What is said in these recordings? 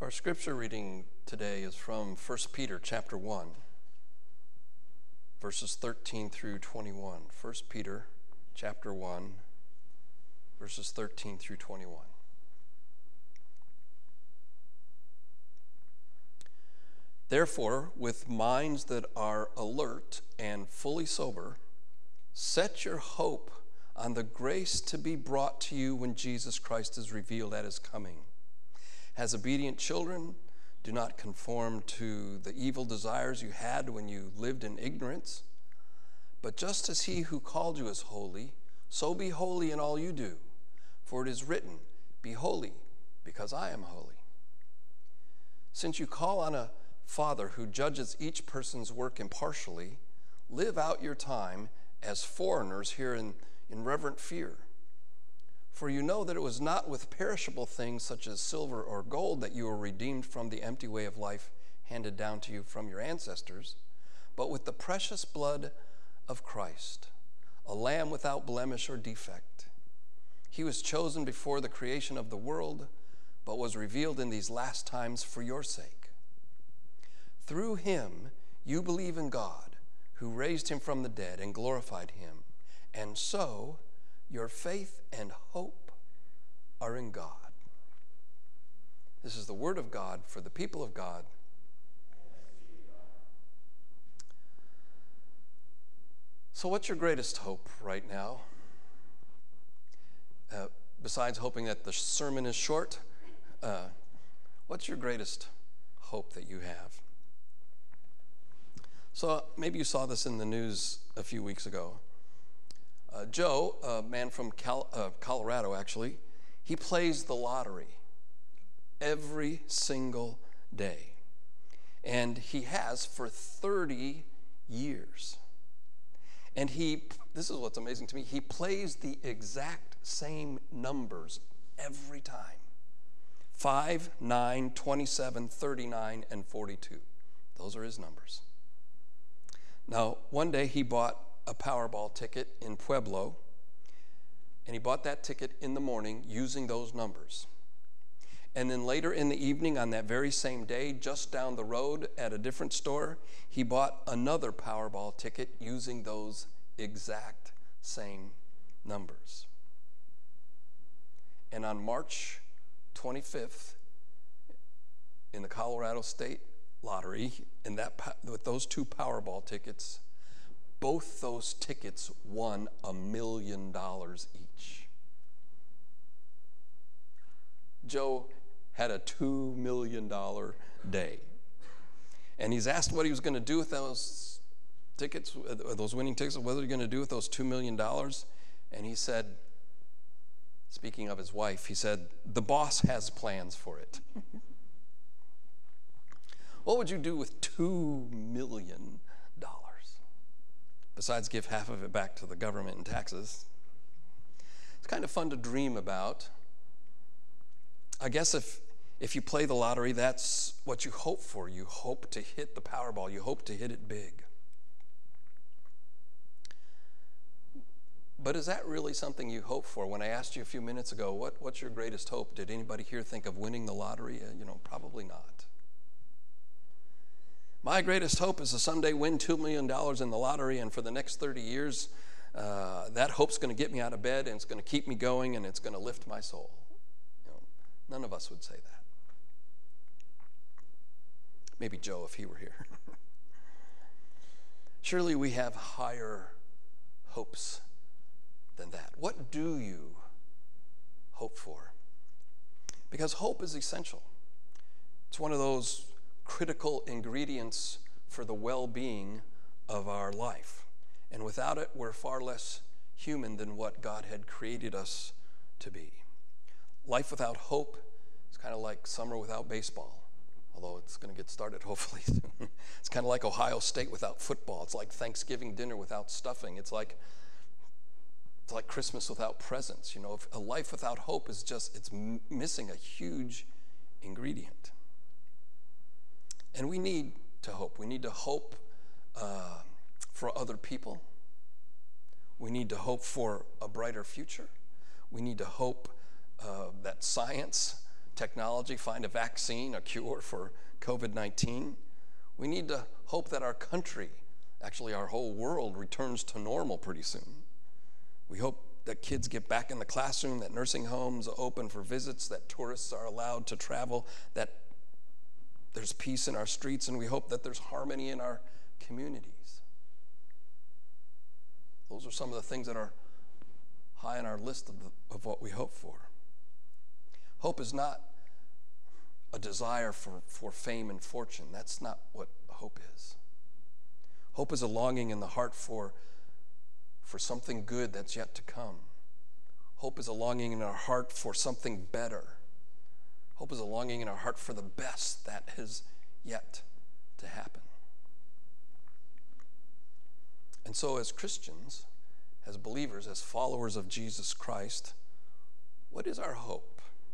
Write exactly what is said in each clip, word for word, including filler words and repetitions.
So our scripture reading today is from First Peter chapter one, verses thirteen through twenty-one. First Peter chapter one, verses thirteen through twenty-one. Therefore, with minds that are alert and fully sober, set your hope on the grace to be brought to you when Jesus Christ is revealed at his coming. As obedient children, do not conform to the evil desires you had when you lived in ignorance, but just as he who called you is holy, so be holy in all you do. For it is written, be holy, because I am holy. Since you call on a Father who judges each person's work impartially, live out your time as foreigners here in, in reverent fear. For you know that it was not with perishable things such as silver or gold that you were redeemed from the empty way of life handed down to you from your ancestors, but with the precious blood of Christ, a lamb without blemish or defect. He was chosen before the creation of the world, but was revealed in these last times for your sake. Through him you believe in God, who raised him from the dead and glorified him, and so your faith and hope are in God. This is the word of God for the people of God. So what's your greatest hope right now? Uh, besides hoping that the sermon is short, uh, what's your greatest hope that you have? So maybe you saw this in the news a few weeks ago. Uh, Joe, a man from Cal- uh, Colorado actually, he plays the lottery every single day. And he has for thirty years. And he, this is what's amazing to me, he plays the exact same numbers every time. five, nine, twenty-seven, thirty-nine, and forty-two. Those are his numbers. Now, one day he bought a Powerball ticket in Pueblo, and he bought that ticket in the morning using those numbers. And then later in the evening on that very same day, just down the road at a different store, he bought another Powerball ticket using those exact same numbers. And on March twenty-fifth, in the Colorado State Lottery, in that with those two Powerball tickets, both those tickets won a million dollars each. Joe had a two million dollars day. And he's asked what he was going to do with those tickets, those winning tickets, what are you going to do with those two million dollars? And he said, speaking of his wife, he said, the boss has plans for it. What would you do with two million dollars? Besides give half of it back to the government in taxes. It's kind of fun to dream about. I guess if if you play the lottery, that's what you hope for. You hope to hit the Powerball. You hope to hit it big. But is that really something you hope for? When I asked you a few minutes ago, what, what's your greatest hope? Did anybody here think of winning the lottery? Uh, you know, probably not. My greatest hope is to someday win two million dollars in the lottery, and for the next thirty years, uh, that hope's going to get me out of bed, and it's going to keep me going, and it's going to lift my soul. You know, none of us would say that. Maybe Joe, if he were here. Surely we have higher hopes than that. What do you hope for? Because hope is essential. It's one of those critical ingredients for the well-being of our life. And without it, we're far less human than what God had created us to be. Life without hope is kind of like summer without baseball, although it's going to get started hopefully soon. It's kind of like Ohio State without football. It's like Thanksgiving dinner without stuffing. It's like it's like Christmas without presents. You know, if a life without hope is just, it's m- missing a huge ingredient. And we need to hope. We need to hope uh, for other people. We need to hope for a brighter future. We need to hope uh, that science technology find a vaccine, a cure for covid nineteen. We need to hope that our country, actually our whole world, returns to normal pretty soon. We hope that kids get back in the classroom, that nursing homes open for visits, that tourists are allowed to travel, that there's peace in our streets, and we hope that there's harmony in our communities. Those are some of the things that are high on our list of, the, of what we hope for. Hope is not a desire for, for fame and fortune. That's not what hope is. Hope is a longing in the heart for, for something good that's yet to come. Hope is a longing in our heart for something better. Hope is a longing in our heart for the best that is yet to happen. And so as Christians, as believers, as followers of Jesus Christ, what is our hope?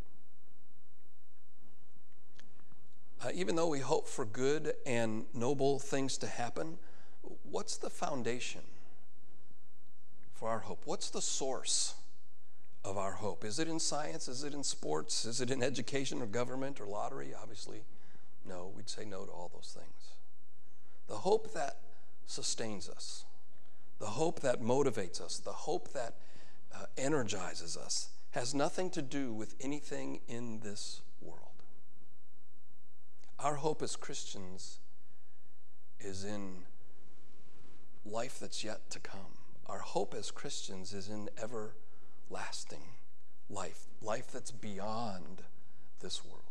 Uh, even though we hope for good and noble things to happen, what's the foundation for our hope? What's the source of our hope? Is it in science? Is it in sports? Is it in education or government or lottery? Obviously, no. We'd say no to all those things. The hope that sustains us, the hope that motivates us, the hope that uh, energizes us, has nothing to do with anything in this world. Our hope as Christians is in life that's yet to come. Our hope as Christians is in everlasting life, life that's beyond this world.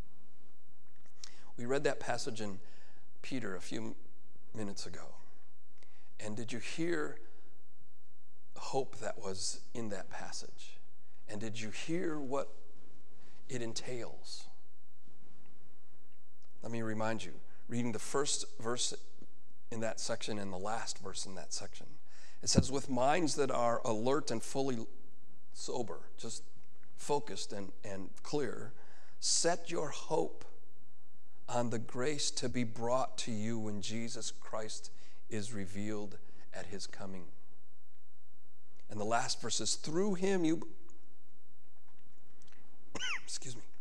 We read that passage in Peter a few minutes ago. And did you hear hope that was in that passage? And did you hear what it entails? Let me remind you, reading the first verse in that section and the last verse in that section. It says, with minds that are alert and fully sober, just focused and, and clear, set your hope on the grace to be brought to you when Jesus Christ is revealed at his coming. And the last verse is, through him you, excuse me.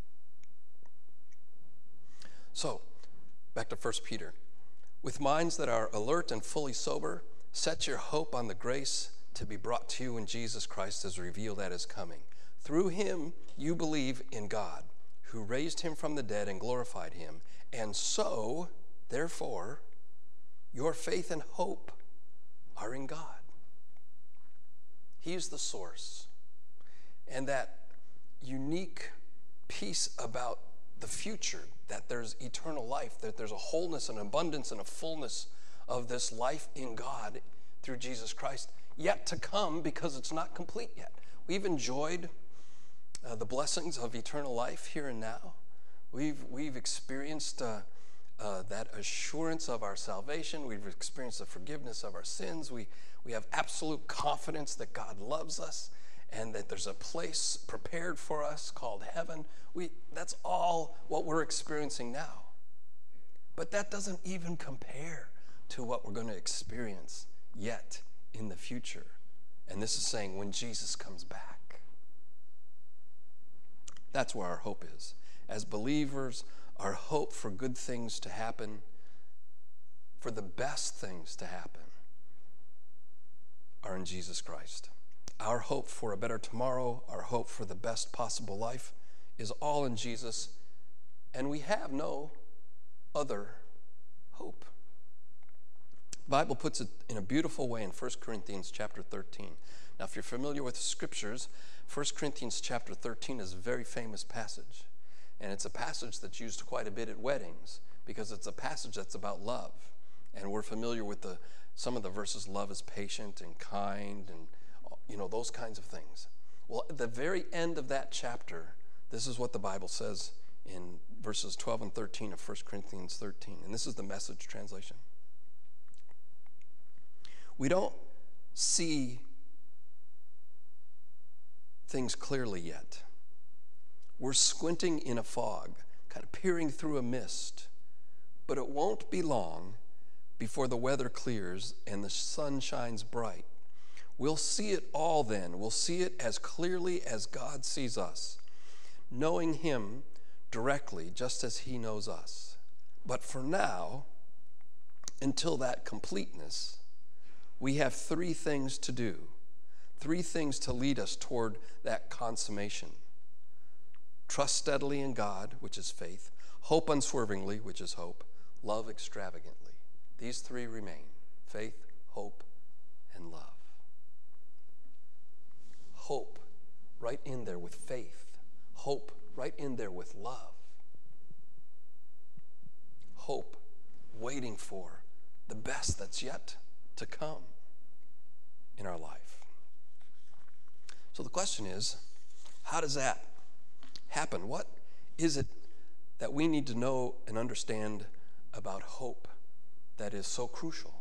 So, back to First Peter. With minds that are alert and fully sober, set your hope on the grace to be brought to you when Jesus Christ is revealed at his coming. Through him you believe in God, who raised him from the dead and glorified him. And so, therefore, your faith and hope are in God. He's the source. And that unique piece about the future, that there's eternal life, that there's a wholeness and abundance and a fullness of this life in God through Jesus Christ, yet to come because it's not complete yet. We've enjoyed uh, the blessings of eternal life here and now. We've, we've experienced uh, uh, that assurance of our salvation. We've experienced the forgiveness of our sins. We, we have absolute confidence that God loves us and that there's a place prepared for us called heaven. We, that's all what we're experiencing now. But that doesn't even compare to what we're going to experience yet in the future. And this is saying when Jesus comes back. That's where our hope is. As believers, our hope for good things to happen, for the best things to happen, are in Jesus Christ. Our hope for a better tomorrow, our hope for the best possible life is all in Jesus, and we have no other hope. The Bible puts it in a beautiful way in First Corinthians chapter thirteen. Now, if you're familiar with the scriptures, First Corinthians chapter thirteen is a very famous passage, and it's a passage that's used quite a bit at weddings because it's a passage that's about love, and we're familiar with the some of the verses. Love is patient and kind and you know, those kinds of things. Well, at the very end of that chapter, this is what the Bible says in verses twelve and thirteen of First Corinthians thirteen. And this is the Message translation. We don't see things clearly yet. We're squinting in a fog, kind of peering through a mist. But it won't be long before the weather clears and the sun shines bright. We'll see it all then. We'll see it as clearly as God sees us. Knowing him, directly, just as he knows us. But for now, until that completeness, we have three things to do, three things to lead us toward that consummation. Trust steadily in God, which is faith. Hope unswervingly, which is hope. Love extravagantly. These three remain: faith, hope, and love. Hope right in there with faith. Hope right in there with love. Hope waiting for the best that's yet to come in our life. So the question is, how does that happen? What is it that we need to know and understand about hope that is so crucial?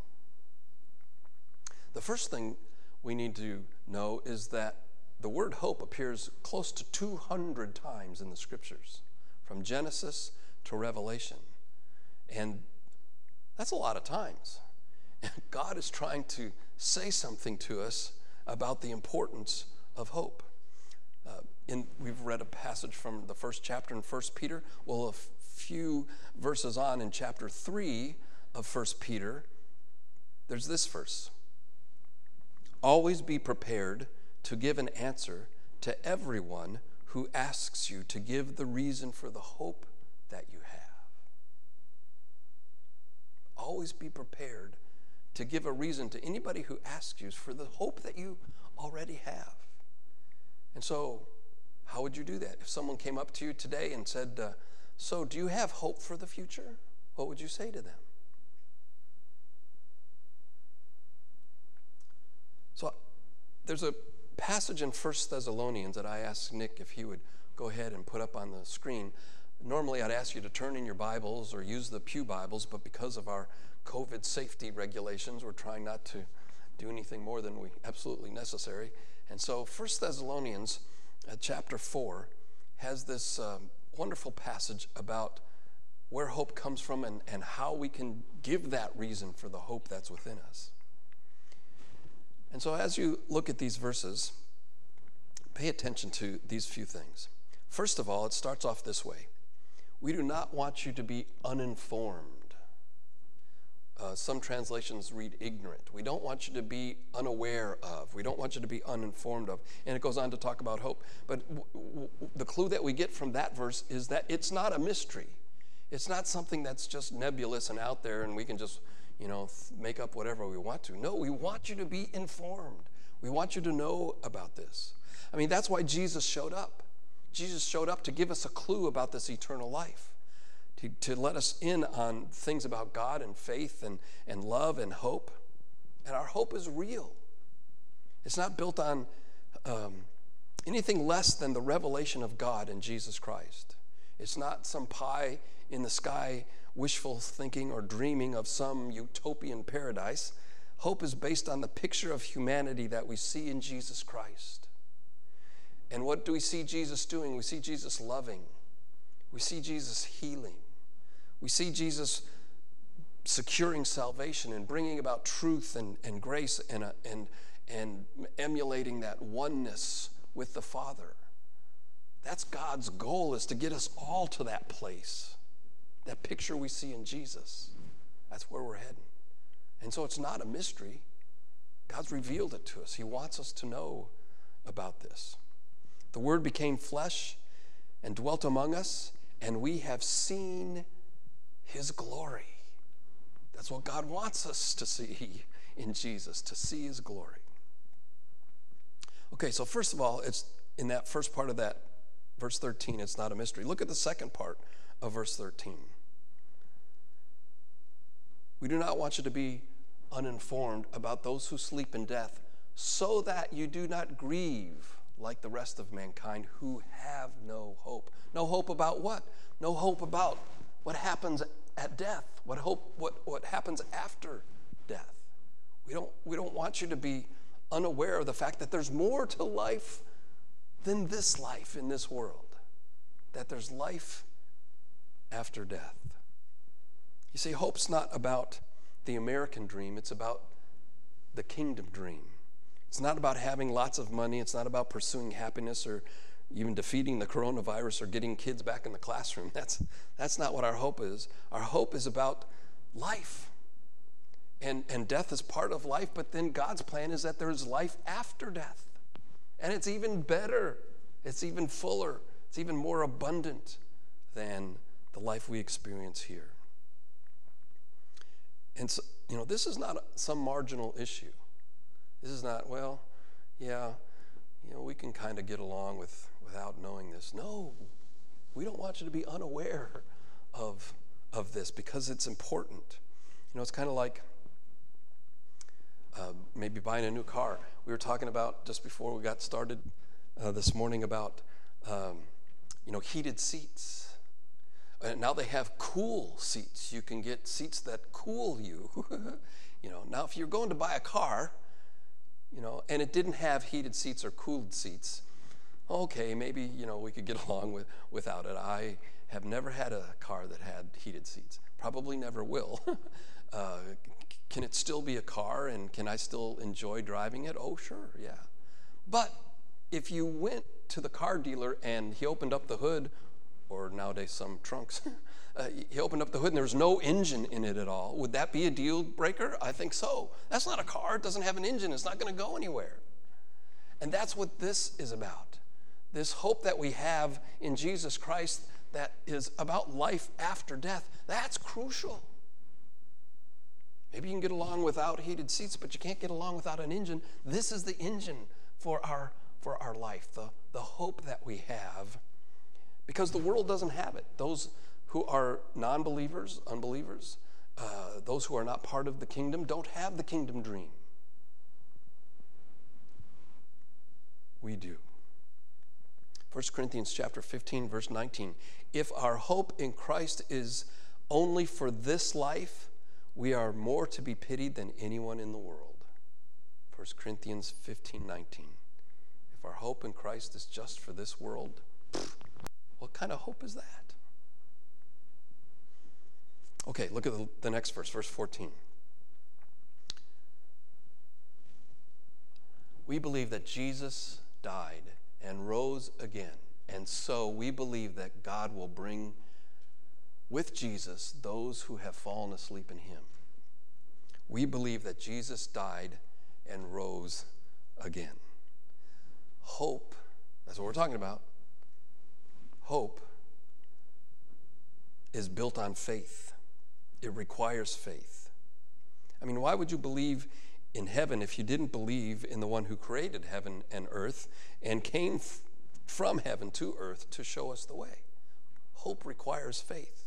The first thing we need to know is that the word hope appears close to two hundred times in the scriptures, from Genesis to Revelation. And that's a lot of times. And God is trying to say something to us about the importance of hope. Uh, in, we've read a passage from the first chapter in First Peter. Well, a f- few verses on in chapter three of First Peter, there's this verse. Always be prepared to give an answer to everyone who asks you to give the reason for the hope that you have. Always be prepared to give a reason to anybody who asks you for the hope that you already have. And so, how would you do that? If someone came up to you today and said, uh, so do you have hope for the future? What would you say to them? So, there's a passage in First Thessalonians that I asked Nick if he would go ahead and put up on the screen. Normally, I'd ask you to turn in your Bibles or use the Pew Bibles, but because of our COVID safety regulations, we're trying not to do anything more than we absolutely necessary. And so First Thessalonians uh, chapter four has this um, wonderful passage about where hope comes from and, and how we can give that reason for the hope that's within us. And so as you look at these verses, pay attention to these few things. First of all, it starts off this way. We do not want you to be uninformed. Uh, some translations read ignorant. We don't want you to be unaware of. We don't want you to be uninformed of. And it goes on to talk about hope. But w- w- the clue that we get from that verse is that it's not a mystery. It's not something that's just nebulous and out there and we can just, you know, th- make up whatever we want to. No, we want you to be informed. We want you to know about this. I mean, that's why Jesus showed up. Jesus showed up to give us a clue about this eternal life, to, to let us in on things about God and faith and, and love and hope. And our hope is real. It's not built on um, anything less than the revelation of God in Jesus Christ. It's not some pie in the sky wishful thinking or dreaming of some utopian paradise. Hope is based on the picture of humanity that we see in Jesus Christ. And what do we see Jesus doing? We see Jesus loving. We see Jesus healing. We see Jesus securing salvation and bringing about truth and, and grace and, a, and, and emulating that oneness with the Father. That's God's goal, is to get us all to that place. That picture we see in Jesus. That's where we're heading. And so it's not a mystery. God's revealed it to us. He wants us to know about this. The Word became flesh and dwelt among us, and we have seen His glory. That's what God wants us to see in Jesus, to see His glory. Okay, so first of all, it's in that first part of that, verse thirteen, it's not a mystery. Look at the second part of verse thirteen. We do not want you to be uninformed about those who sleep in death, so that you do not grieve like the rest of mankind who have no hope. No hope about what? No hope about what happens at death. What hope? What, what happens after death? We don't, we don't want you to be unaware of the fact that there's more to life than this life in this world. That there's life after death. You see, hope's not about the American dream. It's about the kingdom dream. It's not about having lots of money. It's not about pursuing happiness or even defeating the coronavirus or getting kids back in the classroom. That's, that's not what our hope is. Our hope is about life. And, and death is part of life, but then God's plan is that there's life after death. And it's even better. It's even fuller. It's even more abundant than the life we experience here. And so, you know, this is not some marginal issue. This is not, well, yeah, you know, we can kind of get along with without knowing this. No, we don't want you to be unaware of, of this because it's important. You know, it's kind of like uh, maybe buying a new car. We were talking about, just before we got started uh, this morning, about, um, you know, heated seats. And now they have cool seats. You can get seats that cool you. You know, now if you're going to buy a car, you know, and it didn't have heated seats or cooled seats, okay, maybe, you know, we could get along with, without it. I have never had a car that had heated seats. Probably never will. uh, can it still be a car, and can I still enjoy driving it? Oh, sure, yeah. But if you went to the car dealer and he opened up the hood, or nowadays some trunks, uh, he opened up the hood and there was no engine in it at all, would that be a deal breaker? I think so. That's not a car. It doesn't have an engine. It's not going to go anywhere. And that's what this is about. This hope that we have in Jesus Christ that is about life after death. That's crucial. Maybe you can get along without heated seats, but you can't get along without an engine. This is the engine for our, for our life, the, the hope that we have. Because the world doesn't have it. Those who are non-believers, unbelievers, uh, those who are not part of the kingdom don't have the kingdom dream. We do. First Corinthians chapter fifteen, verse nineteen. If our hope in Christ is only for this life, we are more to be pitied than anyone in the world. First Corinthians fifteen, nineteen. If our hope in Christ is just for this world, what kind of hope is that? Okay, look at the, the next verse, verse fourteen. We believe that Jesus died and rose again, and so we believe that God will bring with Jesus those who have fallen asleep in him. We believe that Jesus died and rose again. Hope, that's what we're talking about. Hope is built on faith. It requires faith. I mean, why would you believe in heaven if you didn't believe in the one who created heaven and earth and came f- from heaven to earth to show us the way? Hope requires faith.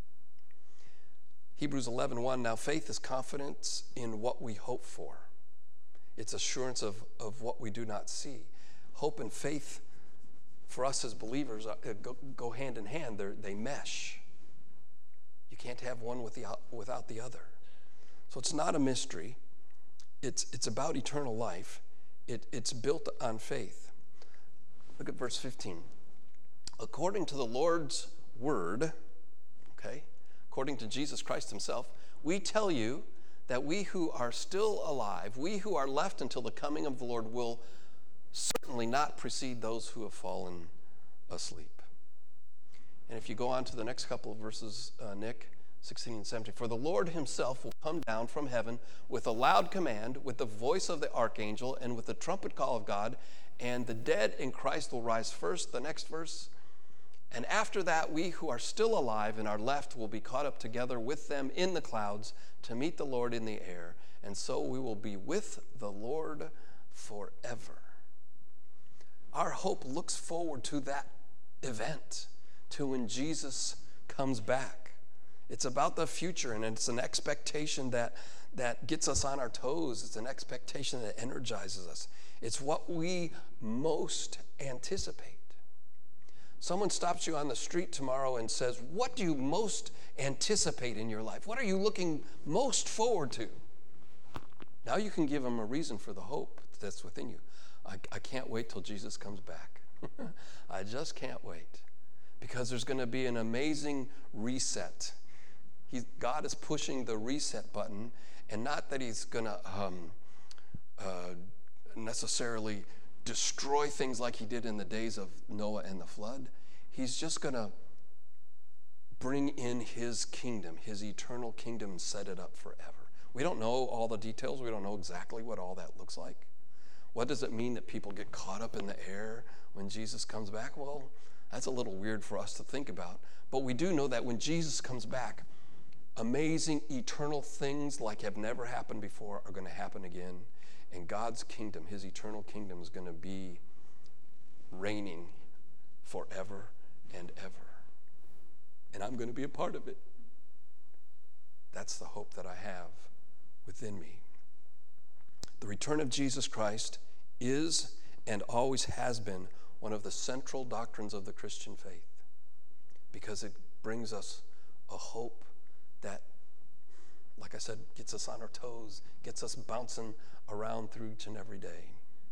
Hebrews eleven one, now faith is confidence in what we hope for. It's assurance of, of what we do not see. Hope and faith for us as believers uh, go, go hand in hand. They're, they mesh. You can't have one with the, without the other. So it's not a mystery. It's, it's about eternal life. It, it's built on faith. Look at verse fifteen. According to the Lord's word, okay, according to Jesus Christ himself, we tell you that we who are still alive, we who are left until the coming of the Lord, will certainly not precede those who have fallen asleep. And if you go on to the next couple of verses, uh, Nick, sixteen and seventeen, for the Lord himself will come down from heaven with a loud command, with the voice of the archangel, and with the trumpet call of God, and the dead in Christ will rise first. The next verse, and after that we who are still alive and are left will be caught up together with them in the clouds to meet the Lord in the air, and so we will be with the Lord forever. Our hope looks forward to that event, to when Jesus comes back. It's about the future, and it's an expectation that, that gets us on our toes. It's an expectation that energizes us. It's what we most anticipate. Someone stops you on the street tomorrow and says, what do you most anticipate in your life? What are you looking most forward to? Now you can give them a reason for the hope that's within you. I, I can't wait till Jesus comes back. I just can't wait. Because there's going to be an amazing reset. He's, God is pushing the reset button, and not that he's going to um, uh, necessarily destroy things like he did in the days of Noah and the flood. He's just going to bring in his kingdom, his eternal kingdom, and set it up forever. We don't know all the details. We don't know exactly what all that looks like. What does it mean that people get caught up in the air when Jesus comes back? Well, that's a little weird for us to think about. But we do know that when Jesus comes back, amazing eternal things like have never happened before are going to happen again. And God's kingdom, his eternal kingdom, is going to be reigning forever and ever. And I'm going to be a part of it. That's the hope that I have within me. The return of Jesus Christ is and always has been one of the central doctrines of the Christian faith, because it brings us a hope that, like I said, gets us on our toes, gets us bouncing around through each and every day.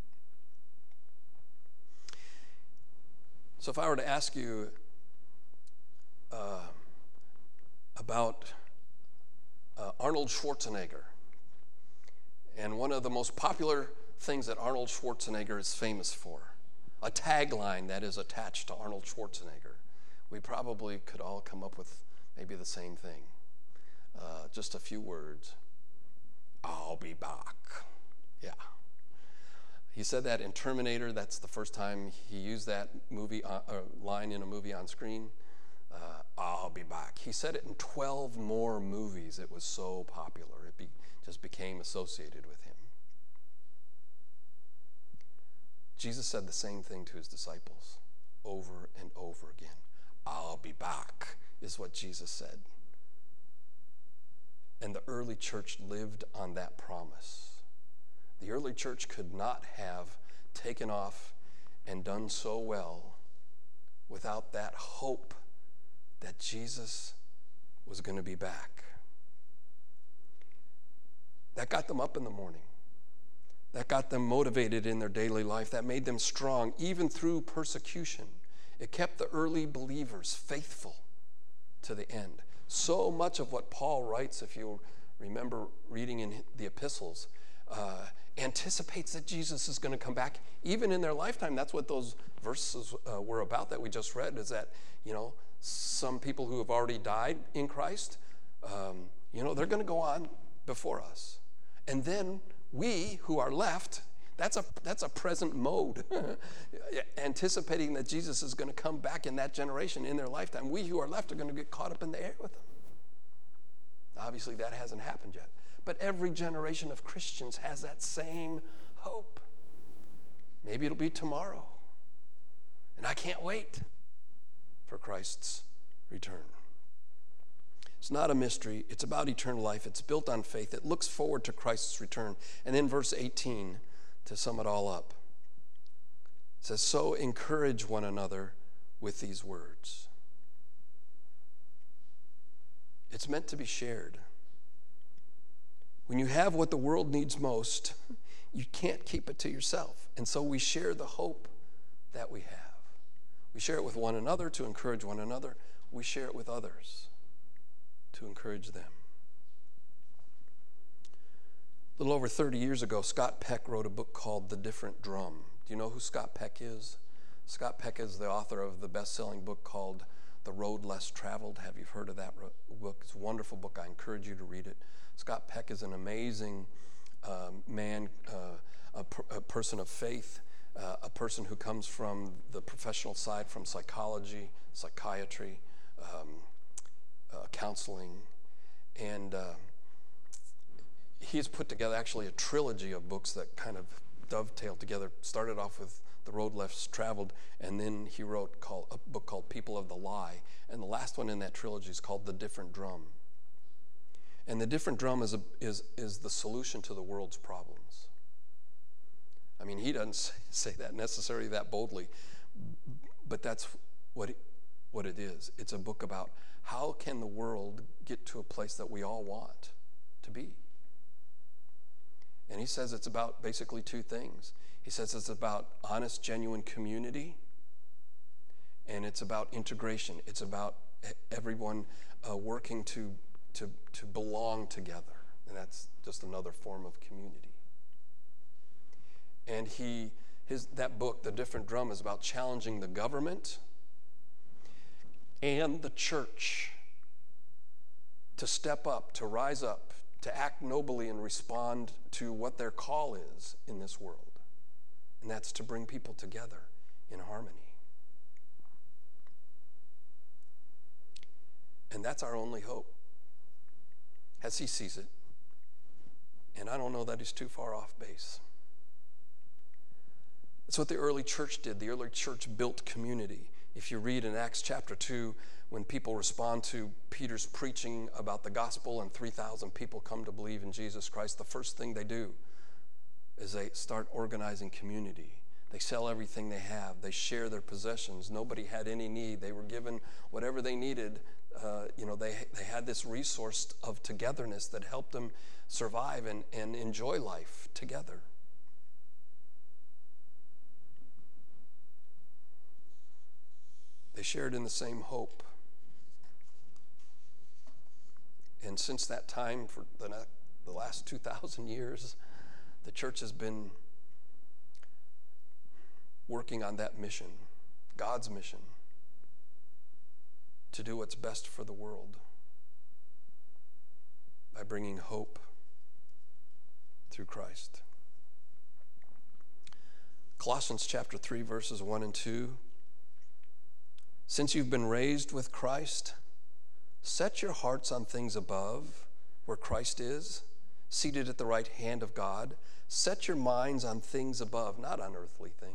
So if I were to ask you uh, about uh, Arnold Schwarzenegger, and one of the most popular things that Arnold Schwarzenegger is famous for, a tagline that is attached to Arnold Schwarzenegger, we probably could all come up with maybe the same thing. Uh, just a few words. I'll be back. Yeah. He said that in Terminator. That's the first time he used that movie uh, uh, line in a movie on screen. Uh, I'll be back. He said it in twelve more movies. It was so popular. It be, just became associated with him. Jesus said the same thing to his disciples over and over again. I'll be back is what Jesus said. And the early church lived on that promise. The early church could not have taken off and done so well without that hope that Jesus was going to be back. That got them up in the morning. That got them motivated in their daily life. That made them strong, even through persecution. It kept the early believers faithful to the end. So much of what Paul writes, if you remember reading in the epistles, uh, anticipates that Jesus is going to come back, even in their lifetime. That's what those verses uh, were about that we just read, is that, you know, some people who have already died in Christ, um, you know, they're going to go on before us. And then we who are left, that's a that's a present mode, anticipating that Jesus is going to come back in that generation, in their lifetime. We who are left are going to get caught up in the air with him. Obviously, that hasn't happened yet. But every generation of Christians has that same hope. Maybe it'll be tomorrow. And I can't wait for Christ's return. It's not a mystery. It's about eternal life. It's built on faith. It looks forward to Christ's return. And then verse eighteen, to sum it all up, it says, so encourage one another with these words. It's meant to be shared. When you have what the world needs most, you can't keep it to yourself. And so we share the hope that we have. We share it with one another to encourage one another. We share it with others to encourage them. A little over thirty years ago, Scott Peck wrote a book called The Different Drum. Do you know who Scott Peck is? Scott Peck is the author of the best-selling book called The Road Less Traveled. Have you heard of that book? It's a wonderful book. I encourage you to read it. Scott Peck is an amazing um, man, uh, a, per- a person of faith, uh, a person who comes from the professional side, from psychology, psychiatry, um, uh, counseling, and uh, he's put together actually a trilogy of books that kind of dovetail together. Started off with The Road Less Traveled, and then he wrote called, a book called People of the Lie, and the last one in that trilogy is called The Different Drum. And the different drum is, a, is, is the solution to the world's problems. I mean, he doesn't say that necessarily that boldly, but that's what it, what it is. It's a book about how can the world get to a place that we all want to be. And he says it's about basically two things. He says it's about honest, genuine community, and it's about integration. It's about everyone uh, working to To, to belong together. And that's just another form of community. And he his, that book, The Different Drum, is about challenging the government and the church to step up, to rise up, to act nobly and respond to what their call is in this world. And that's to bring people together in harmony. And that's our only hope, as he sees it. And I don't know that he's too far off base. That's what the early church did. The early church built community. If you read in Acts chapter two, when people respond to Peter's preaching about the gospel and three thousand people come to believe in Jesus Christ, the first thing they do is they start organizing community. They sell everything they have. They share their possessions. Nobody had any need. They were given whatever they needed. Uh, you know, they they had this resource of togetherness that helped them survive and, and enjoy life together. They shared in the same hope. And since that time, for the, the last two thousand years, the church has been working on that mission, God's mission, to do what's best for the world by bringing hope through Christ. Colossians chapter three, verses one and two. Since you've been raised with Christ, set your hearts on things above, where Christ is, seated at the right hand of God. Set your minds on things above, not on earthly things.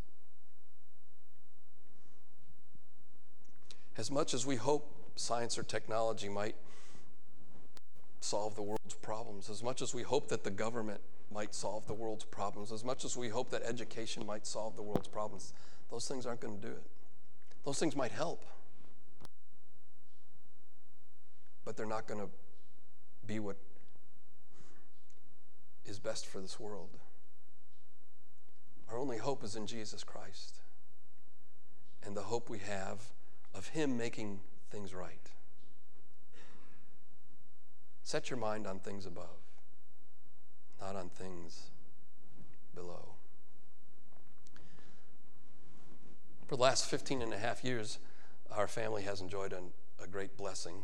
As much as we hope science or technology might solve the world's problems, as much as we hope that the government might solve the world's problems, as much as we hope that education might solve the world's problems, those things aren't going to do it. Those things might help, but they're not going to be what is best for this world. Our only hope is in Jesus Christ, and the hope we have of him making things right. Set your mind on things above, not on things below. For the last fifteen and a half years, our family has enjoyed an, a great blessing.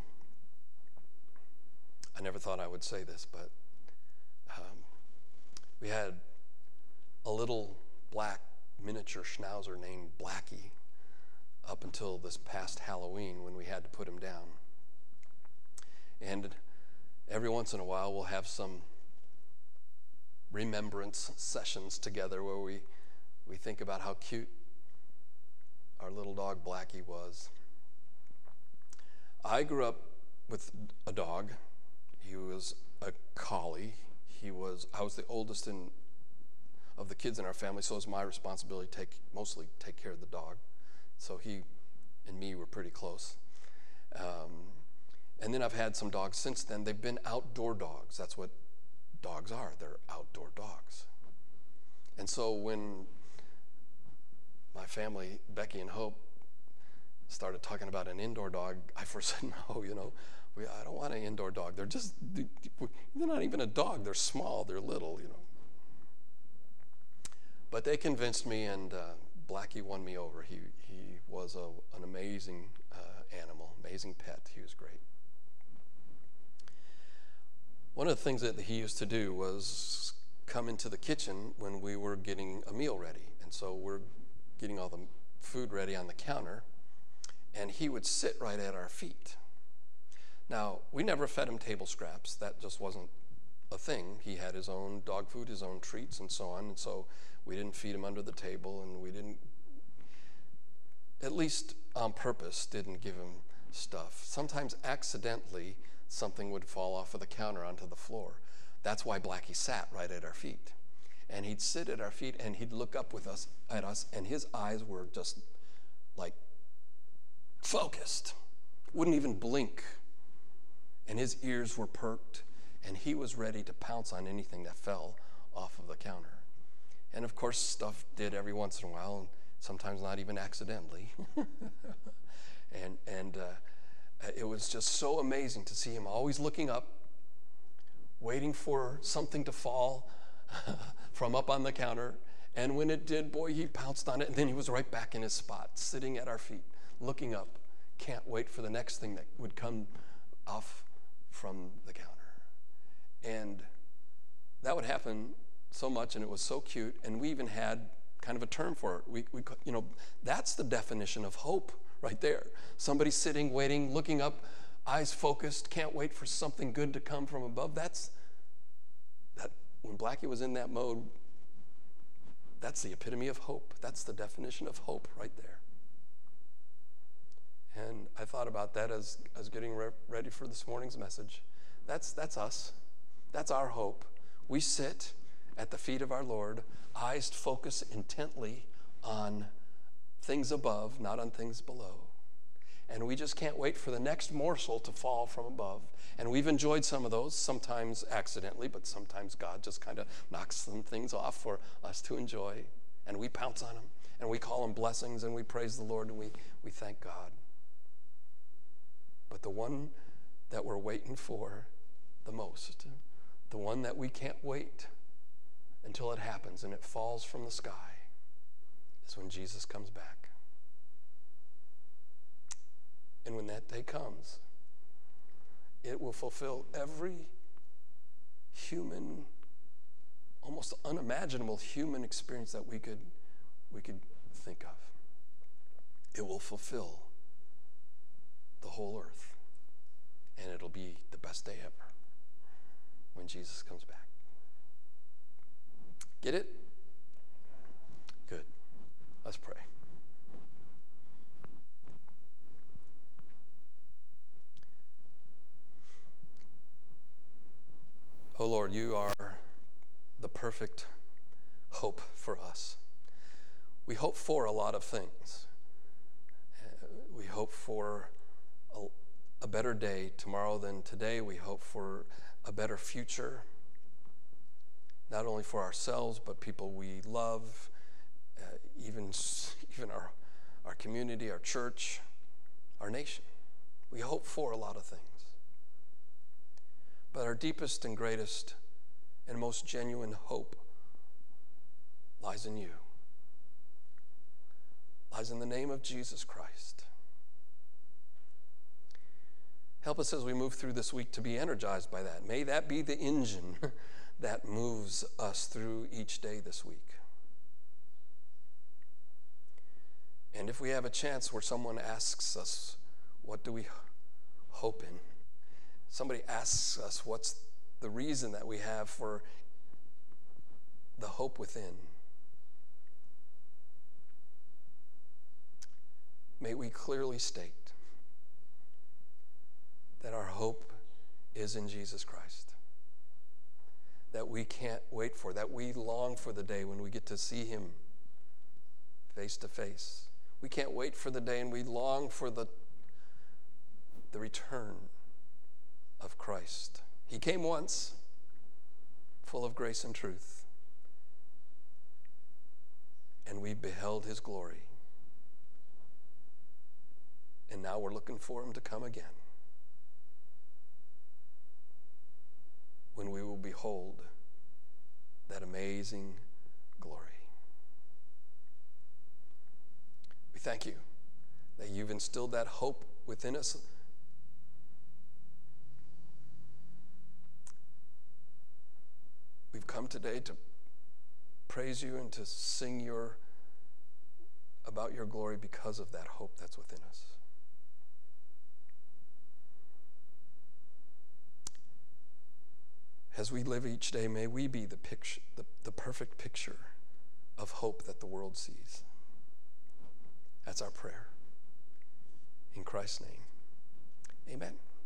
I never thought I would say this, but um, we had a little black miniature schnauzer named Blackie up until this past Halloween when we had to put him down. And every once in a while we'll have some remembrance sessions together where we, we think about how cute our little dog Blackie was. I grew up with a dog. He was a collie. He was I was the oldest in of the kids in our family, so it was my responsibility to take mostly take care of the dog. So he and me were pretty close. Um, and then I've had some dogs since then. They've been outdoor dogs. That's what dogs are. They're outdoor dogs. And so when my family, Becky and Hope, started talking about an indoor dog, I first said, no, you know, we, I don't want an indoor dog. They're just, they're not even a dog. They're small. They're little, you know. But they convinced me, and uh, Blackie won me over. He he was a, an amazing uh, animal, amazing pet. He was great. One of the things that he used to do was come into the kitchen when we were getting a meal ready. And so we're getting all the food ready on the counter, and he would sit right at our feet. Now, we never fed him table scraps. That just wasn't a thing. He had his own dog food, his own treats, and so on. And so we didn't feed him under the table, and we didn't, at least on purpose, didn't give him stuff. Sometimes accidentally, something would fall off of the counter onto the floor. That's why Blackie sat right at our feet. And he'd sit at our feet, and he'd look up with us at us, and his eyes were just like focused, wouldn't even blink. And his ears were perked, and he was ready to pounce on anything that fell off of the counter. And of course, stuff did every once in a while, and sometimes not even accidentally. and and uh, it was just so amazing to see him always looking up, waiting for something to fall from up on the counter, And when it did, boy, he pounced on it, and then he was right back in his spot, sitting at our feet, looking up. Can't wait for the next thing that would come off from the counter. And that would happen so much, and it was so cute, and we even had kind of a term for it. We, we, you know, that's the definition of hope right there. Somebody sitting, waiting, looking up, eyes focused, can't wait for something good to come from above. That's, that. When Blackie was in that mode, that's the epitome of hope. That's the definition of hope right there. And I thought about that as I was getting re- ready for this morning's message. That's, that's us. That's our hope. We sit at the feet of our Lord, eyes focused intently on things above, not on things below. And we just can't wait for the next morsel to fall from above. And we've enjoyed some of those, sometimes accidentally, but sometimes God just kind of knocks some things off for us to enjoy. And we pounce on them, and we call them blessings, and we praise the Lord, and we, we thank God. But the one that we're waiting for the most, the one that we can't wait until it happens and it falls from the sky, is when Jesus comes back. And when that day comes, it will fulfill every human, almost unimaginable human experience that we could, we could think of. It will fulfill the whole earth. And it'll be the best day ever when Jesus comes back. Get it? Good. Let's pray. Oh Lord, you are the perfect hope for us. We hope for a lot of things. Uh, we hope for a, a better day tomorrow than today. We hope for a better future, not only for ourselves, but people we love, uh, even, even our, our community, our church, our nation. We hope for a lot of things. But our deepest and greatest and most genuine hope lies in you, lies in the name of Jesus Christ. Help us as we move through this week to be energized by that. May that be the engine that moves us through each day this week. And if we have a chance where someone asks us, what do we hope in? Somebody asks us what's the reason that we have for the hope within. May we clearly state that our hope is in Jesus Christ. That we can't wait for, that we long for the day when we get to see him face to face. We can't wait for the day, and we long for the, the return of Christ. He came once, full of grace and truth, and we beheld his glory. And now we're looking for him to come again, when we will behold that amazing glory. We thank you that you've instilled that hope within us. We've come today to praise you and to sing your about your glory because of that hope that's within us. As we live each day, may we be the picture, the, the perfect picture of hope that the world sees. That's our prayer. In Christ's name, amen.